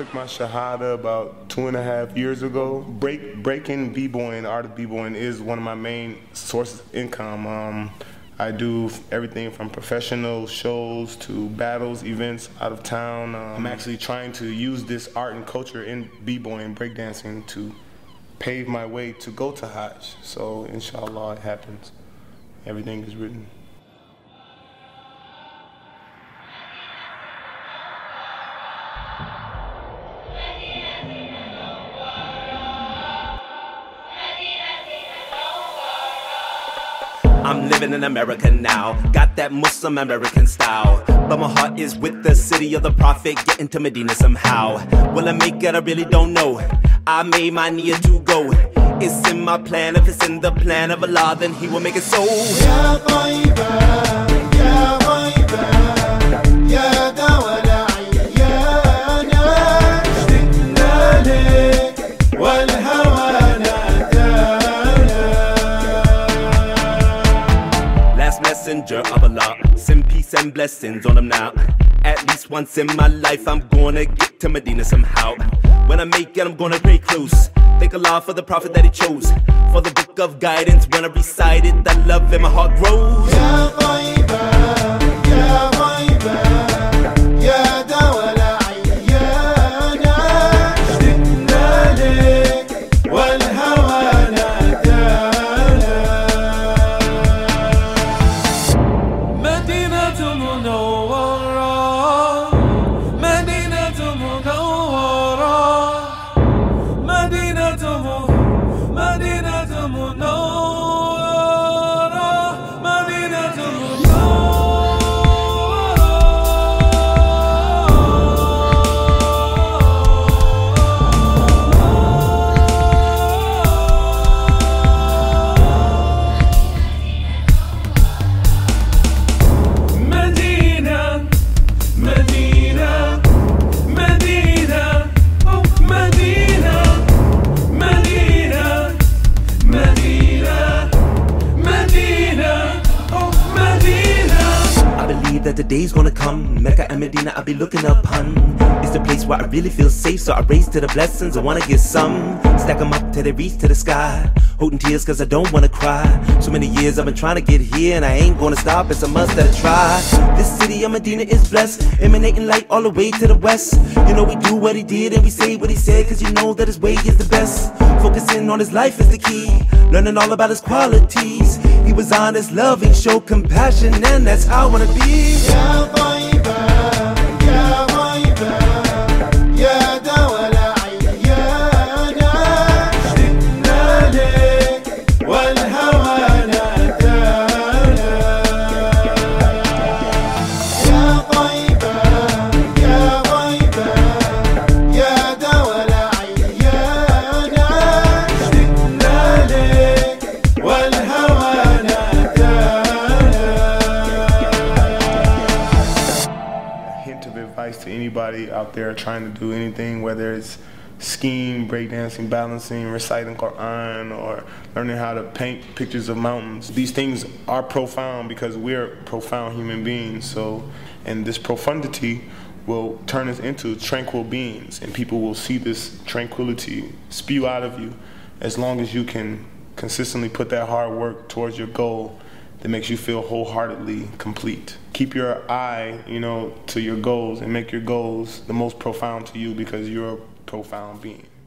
took my Shahada about 2.5 years ago. Breaking b-boying, the art of b-boying is one of my main sources of income. I do everything from professional shows to battles, events out of town. I'm actually trying to use this art and culture in b-boying, breakdancing to pave my way to go to Hajj. So inshallah it happens. Everything is written. I'm living in America now, got that Muslim American style, but my heart is with the city of the Prophet, getting to Medina somehow. Will I make it? I really don't know. I made my niyyah to go. It's in my plan. If it's in the plan of Allah, then He will make it so. Ya Tayyiba, Ya Tayyiba, Ya Dawala, Ya Najdna lek, wal hawana Last messenger of Allah, send peace and blessings on them now. At least once in my life I'm gonna get to Medina somehow. When I make it I'm gonna pray close. Thank Allah for the Prophet that He chose, for the book of guidance. When I recite it, that love in my heart grows. Ya Tayyiba, Ya Tayyiba, Ya Dawala, Ya Najdna lek, wal hawana Medina Munawwara, Medina Munawwara, Medina Munawwara, Medina that the day's gonna come, Mecca and Medina I'll be looking upon. It's the place where I really feel safe, so I raise to the blessings, I wanna get some. Stack them up till they reach to the sky, holding tears cause I don't wanna cry. So many years I've been trying to get here, and I ain't gonna stop, it's a must that I try. This city of Medina is blessed, emanating light all the way to the west. You know we do what He did and we say what He said, cause you know that His way is the best. Focusing on His life is the key, learning all about His qualities. He was honest, loving, showed compassion, and that's how I wanna be. Ya Tayyiba, Ya Tayyiba, Ya Dawala, Ya Najdna lek, wal hawana Ya Tayyiba, Ya Tayyiba, Ya Dawala, Ya Najdna lek, wal hawana Hint of advice to anybody out there trying to do anything, whether it's skiing, breakdancing, balancing, reciting Quran, or learning how to paint pictures of mountains. These things are profound because we're profound human beings. So, and this profundity will turn us into tranquil beings, and people will see this tranquility spew out of you as long as you can consistently put that hard work towards your goal that makes you feel wholeheartedly complete. Keep your eye, to your goals, and make your goals the most profound to you because you're a profound being.